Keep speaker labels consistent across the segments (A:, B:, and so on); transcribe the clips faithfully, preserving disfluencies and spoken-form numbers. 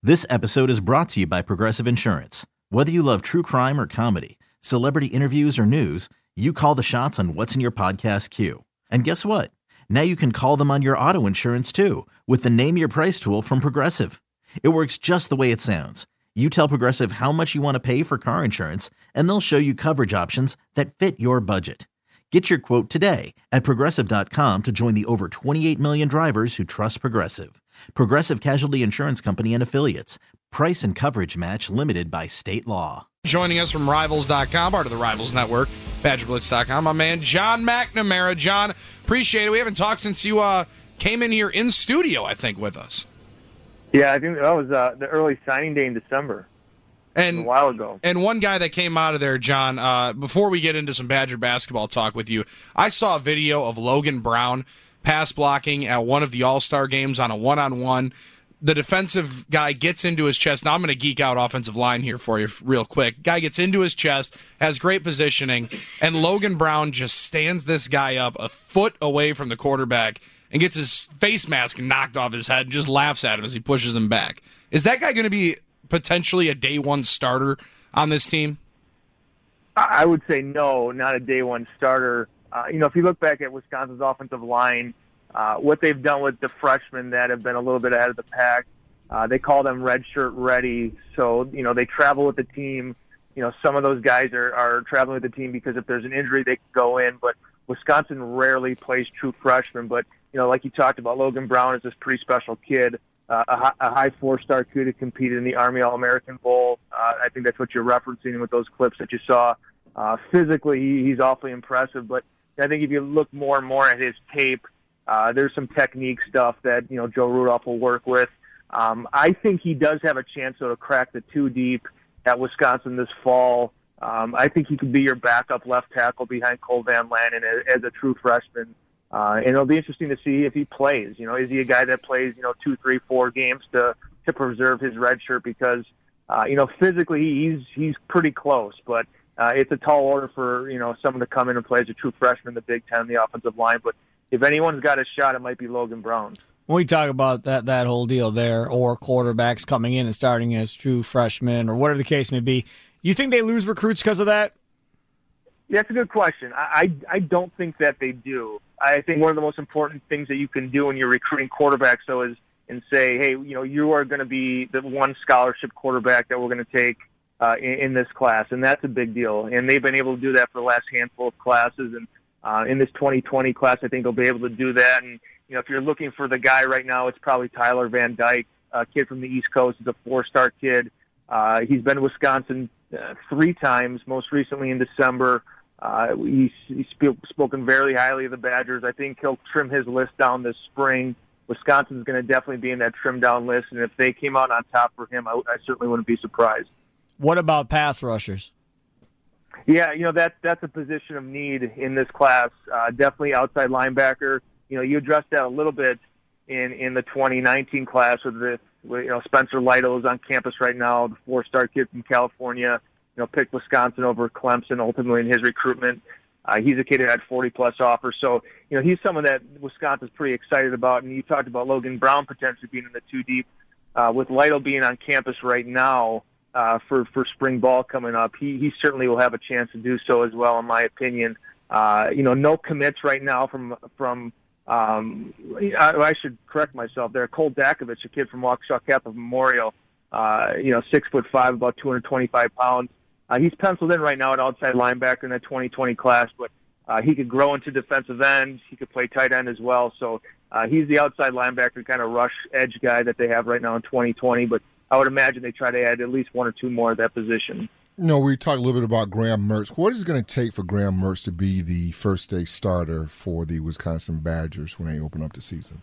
A: This episode is brought to you by Progressive Insurance. Whether you love true crime or comedy, celebrity interviews or news, you call the shots on what's in your podcast queue. And guess what? Now you can call them on your auto insurance too with the Name Your Price tool from Progressive. It works just the way it sounds. You tell Progressive how much you want to pay for car insurance, and they'll show you coverage options that fit your budget. Get your quote today at Progressive dot com to join the over twenty-eight million drivers who trust Progressive. Progressive Casualty Insurance Company and Affiliates. Price and coverage match limited by state law.
B: Joining us from Rivals dot com, part of the Rivals Network, Badger Blitz dot com, my man John McNamara. John, appreciate it. We haven't talked since you uh, came in here in studio, I think, with us.
C: Yeah, I think that was uh, the early signing day in December.
B: And,
C: a while ago.
B: And one guy that came out of there, John, uh, before we get into some Badger basketball talk with you, I saw a video of Logan Brown pass blocking at one of the All-Star games on a one-on-one. The defensive guy gets into his chest. Now I'm going to geek out offensive line here for you real quick. Guy gets into his chest, has great positioning, and Logan Brown just stands this guy up a foot away from the quarterback and gets his face mask knocked off his head and just laughs at him as he pushes him back. Is that guy going to be potentially a day one starter on this team?
C: I would say no, not a day one starter. Uh, you know, if you look back at Wisconsin's offensive line, uh, what they've done with the freshmen that have been a little bit ahead of the pack, uh, they call them redshirt ready. So, you know, they travel with the team. You know, some of those guys are, are traveling with the team because if there's an injury, they can go in. But Wisconsin rarely plays true freshmen. But, you know, like you talked about, Logan Brown is this pretty special kid. Uh, a, high, a high four-star kid who competed in the Army All-American Bowl. Uh, I think that's what you're referencing with those clips that you saw. Uh, physically, he, he's awfully impressive, but I think if you look more and more at his tape, uh, there's some technique stuff that, you know, Joe Rudolph will work with. Um, I think he does have a chance, though, to crack the two deep at Wisconsin this fall. Um, I think he could be your backup left tackle behind Cole Van Lanen as, as a true freshman. Uh, and it'll be interesting to see if he plays. You know, is he a guy that plays, you know, two, three, four games to, to preserve his red shirt? Because, uh, you know, physically he's he's pretty close, but uh, it's a tall order for, you know, someone to come in and play as a true freshman in the Big Ten, the offensive line. But if anyone's got a shot, it might be Logan Brown.
D: When we talk about that that whole deal there, or quarterbacks coming in and starting as true freshmen, or whatever the case may be, you think they lose recruits because of that?
C: Yeah, that's a good question. I, I I don't think that they do. I think one of the most important things that you can do when you're recruiting quarterbacks, though, is and say, hey, you know, you are going to be the one scholarship quarterback that we're going to take uh, in, in this class, and that's a big deal. And they've been able to do that for the last handful of classes, and uh, in this twenty twenty class, I think they'll be able to do that. And you know, if you're looking for the guy right now, it's probably Tyler Van Dyke, a kid from the East Coast. He's a four-star kid. Uh, he's been to Wisconsin uh, three times, most recently in December. Uh, he's, he's sp- spoken very highly of the Badgers. I think he'll trim his list down this spring. Wisconsin's going to definitely be in that trimmed down list, and if they came out on top for him, I, I certainly wouldn't be surprised.
D: What about pass rushers?
C: Yeah, you know, that, that's a position of need in this class. Uh, definitely outside linebacker. You know, you addressed that a little bit in, in the twenty nineteen class with the, with, you know, Spencer Lytle is on campus right now, the four-star kid from California. You know, picked Wisconsin over Clemson ultimately in his recruitment. Uh, he's a kid who had forty-plus offers. So, you know, he's someone that Wisconsin's pretty excited about. And you talked about Logan Brown potentially being in the two deep. Uh, with Lytle being on campus right now uh, for, for spring ball coming up, he, he certainly will have a chance to do so as well, in my opinion. Uh, you know, no commits right now from from um, I, I should correct myself there. Cole Dakovich, a kid from Waukesha Catholic Memorial, uh, you know, six foot five, about two hundred twenty-five pounds. Uh, he's penciled in right now at outside linebacker in that twenty twenty class, but uh, he could grow into defensive end. He could play tight end as well. So uh, he's the outside linebacker kind of rush edge guy that they have right now in twenty twenty. But I would imagine they try to add at least one or two more at that position.
E: You know, we talked a little bit about Graham Mertz. What is it going to take for Graham Mertz to be the first-day starter for the Wisconsin Badgers when they open up the season?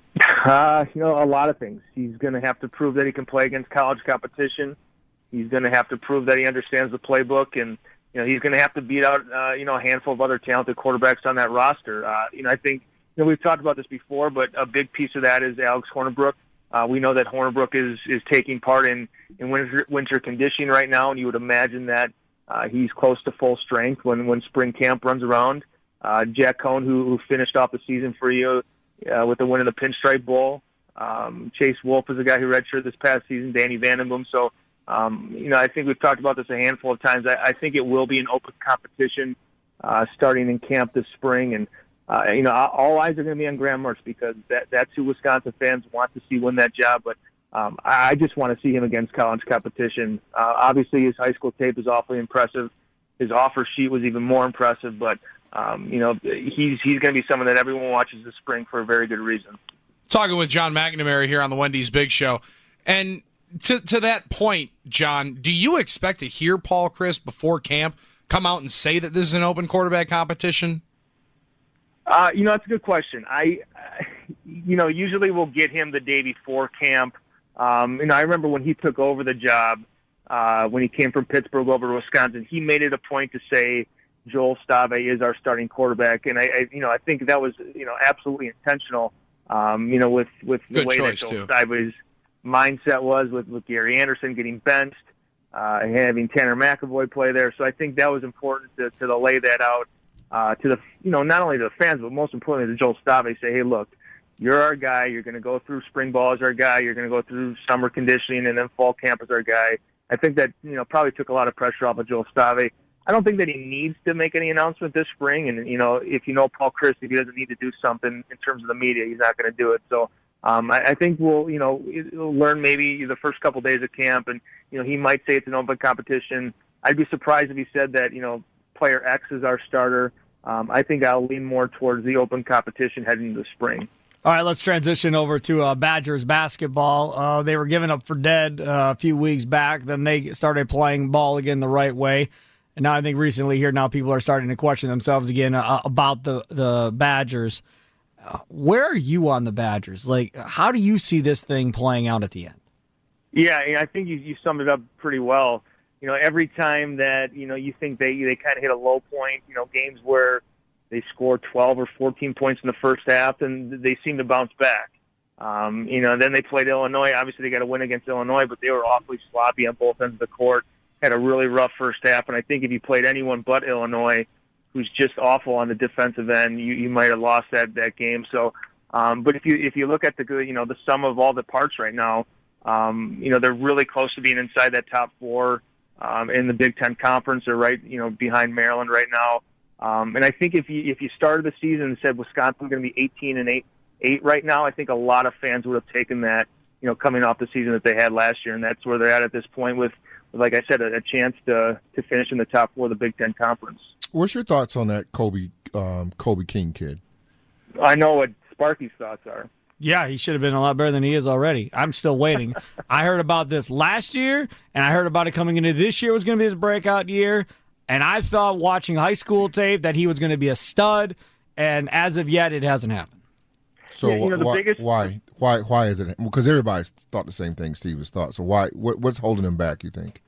C: Uh, you know, a lot of things. He's going to have to prove that he can play against college competition. He's going to have to prove that he understands the playbook, and you know he's going to have to beat out uh, you know a handful of other talented quarterbacks on that roster. Uh, you know, I think you know we've talked about this before, but a big piece of that is Alex Hornibrook. Uh, we know that Hornibrook is is taking part in in winter, winter conditioning right now, and you would imagine that uh, he's close to full strength when when spring camp runs around. Uh, Jack Cohn, who, who finished off the season for you uh, with the win of the Pinstripe Bowl. Um, Chase Wolf is a guy who redshirted this past season, Danny Vandenboom. So, um, you know, I think we've talked about this a handful of times. I, I think it will be an open competition uh, starting in camp this spring. And, uh, you know, all eyes are going to be on Graham Mertz because that, that's who Wisconsin fans want to see win that job. But um, I just want to see him against college competition. Uh, obviously, his high school tape is awfully impressive. His offer sheet was even more impressive. But, um, you know, he's, he's going to be someone that everyone watches this spring for a very good reason.
B: Talking with John McNamara here on the Wendy's Big Show. And to to that point, John, do you expect to hear Paul Chryst before camp come out and say that this is an open quarterback competition?
C: Uh, you know, that's a good question. I, you know, usually we'll get him the day before camp. Um, you know, I remember when he took over the job, uh, when he came from Pittsburgh over to Wisconsin, he made it a point to say Joel Stave is our starting quarterback. And, I, I you know, I think that was, you know, absolutely intentional. Um, you know, with, with the
B: Good
C: way
B: choice,
C: that Joel
B: too.
C: Stive's mindset was with, with Gary Anderson getting benched, uh, having Tanner McAvoy play there. So I think that was important to, to lay that out uh, to the, you know, not only to the fans, but most importantly to Joel Stave. Say, hey, look, you're our guy. You're going to go through spring ball as our guy. You're going to go through summer conditioning and then fall camp as our guy. I think that, you know, probably took a lot of pressure off of Joel Stave. I don't think that he needs to make any announcement this spring. And, you know, if you know Paul Chryst, if he doesn't need to do something in terms of the media, he's not going to do it. So um, I, I think we'll, you know, learn maybe the first couple days of camp. And, you know, he might say it's an open competition. I'd be surprised if he said that, you know, player X is our starter. Um, I think I'll lean more towards the open competition heading into the spring.
D: All right, let's transition over to uh, Badgers basketball. Uh, they were given up for dead uh, a few weeks back. Then they started playing ball again the right way. And now I think recently here now people are starting to question themselves again uh, about the, the Badgers. Uh, where are you on the Badgers? Like, how do you see this thing playing out at the end?
C: Yeah, I think you, you summed it up pretty well. You know, every time that, you know, you think they, they kind of hit a low point, you know, games where they score twelve or fourteen points in the first half, and they seem to bounce back. Um, you know, then they played Illinois. Obviously, they got a win against Illinois, but they were awfully sloppy on both ends of the court. Had a really rough first half, and I think if you played anyone but Illinois, who's just awful on the defensive end, you, you might have lost that that game. So, um, but if you if you look at the you know the sum of all the parts right now, um, you know they're really close to being inside that top four um, in the Big Ten Conference. They're right you know behind Maryland right now, um, and I think if you if you started the season and said Wisconsin's going to be eighteen and eight eight right now, I think a lot of fans would have taken that you know coming off the season that they had last year, and that's where they're at at this point with. Like I said, a, a chance to to finish in the top four of the Big Ten Conference.
E: What's your thoughts on that Kobe um, Kobe King kid?
C: I know what Sparky's thoughts are.
D: Yeah, he should have been a lot better than he is already. I'm still waiting. I heard about this last year, and I heard about it coming into this year was going to be his breakout year. And I thought watching high school tape that he was going to be a stud, and as of yet, it hasn't happened.
E: So
C: Yeah, you know, the
E: why,
C: biggest-
E: why why why is it? Because everybody thought the same thing Steve has thought. So why what, what's holding him back? You think?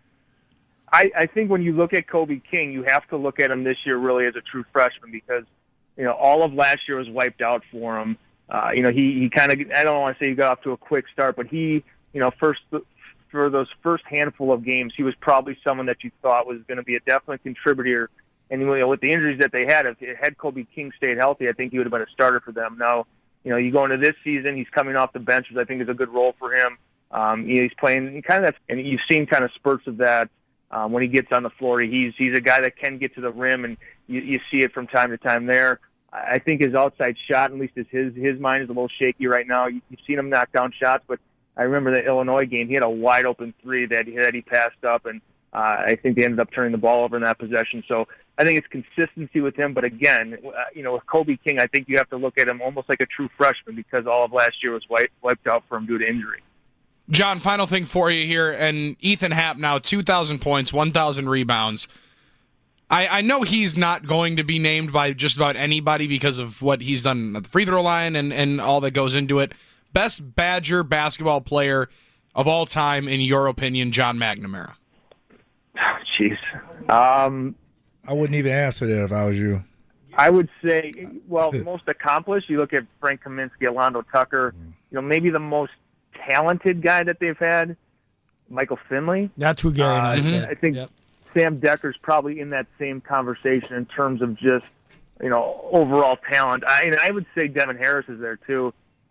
C: I, I think when you look at Kobe King, you have to look at him this year really as a true freshman because, you know, all of last year was wiped out for him. Uh, you know, he, he kind of, I don't want to say he got off to a quick start, but he, you know, first for those first handful of games, he was probably someone that you thought was going to be a definite contributor. And, you know, with the injuries that they had, if had Kobe King stayed healthy, I think he would have been a starter for them. Now, you know, you go into this season, he's coming off the bench, which I think is a good role for him. Um, you know, he's playing kind of that, and you've seen kind of spurts of that. Um, when he gets on the floor, he's he's a guy that can get to the rim, and you, you see it from time to time there. I think his outside shot, at least is his his mind is a little shaky right now. You, you've seen him knock down shots, but I remember the Illinois game. He had a wide open three that that he passed up, and uh, I think they ended up turning the ball over in that possession. So I think it's consistency with him. But again, uh, you know, with Kobe King, I think you have to look at him almost like a true freshman because all of last year was wiped wiped out for him due to injury.
B: John, final thing for you here, and Ethan Happ now, two thousand points, one thousand rebounds. I, I know he's not going to be named by just about anybody because of what he's done at the free throw line and, and all that goes into it. Best Badger basketball player of all time, in your opinion, John McNamara.
C: Jeez. Um,
F: I wouldn't even answer that if I was you.
C: I would say, well, most accomplished, you look at Frank Kaminsky, Alondo Tucker, you know, maybe the most talented guy that they've had, Michael Finley.
D: That's who Gary and I
C: Uh,
D: said.
C: I think
D: Yep.
C: Sam Decker's probably in that same conversation in terms of just, you know, overall talent. I, and I would say Devin Harris is there too.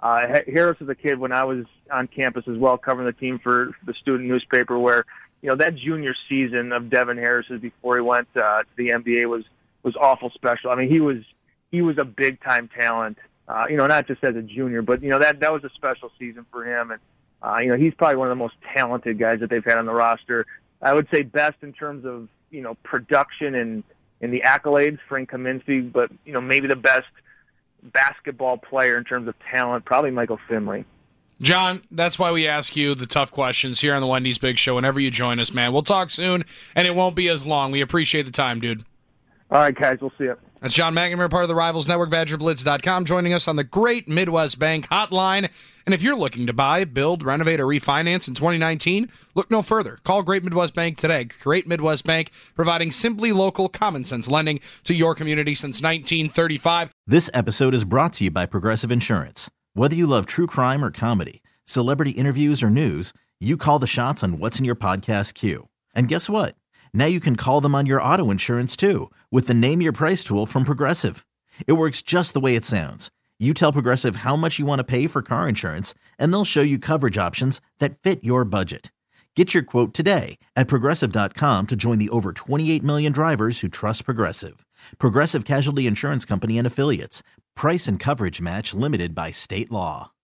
C: Uh, Harris was a kid when I was on campus as well, covering the team for the student newspaper, where, you know, that junior season of Devin Harris's before he went uh, to the N B A was, was awful special. I mean, he was he was a big-time talent, uh, you know, not just as a junior, but, you know, that, that was a special season for him. And, uh, you know, he's probably one of the most talented guys that they've had on the roster. I would say best in terms of, you know, production and, and the accolades, Frank Kaminsky, but, you know, maybe the best basketball player in terms of talent, probably Michael Finley.
B: John, that's why we ask you the tough questions here on the Wendy's Big Show whenever you join us, man. We'll talk soon, and it won't be as long. We appreciate the time, dude.
C: All right, guys, we'll see you.
B: That's John McNamara, part of the Rivals Network, Badger Blitz dot com, joining us on the Great Midwest Bank Hotline. And if you're looking to buy, build, renovate, or refinance in twenty nineteen, look no further. Call Great Midwest Bank today. Great Midwest Bank, providing simply local, common-sense lending to your community since nineteen thirty-five.
A: This episode is brought to you by Progressive Insurance. Whether you love true crime or comedy, celebrity interviews or news, you call the shots on what's in your podcast queue. And guess what? Now you can call them on your auto insurance too, with the Name Your Price tool from Progressive. It works just the way it sounds. You tell Progressive how much you want to pay for car insurance, and they'll show you coverage options that fit your budget. Get your quote today at Progressive dot com to join the over twenty-eight million drivers who trust Progressive. Progressive Casualty Insurance Company and Affiliates. Price and coverage match limited by state law.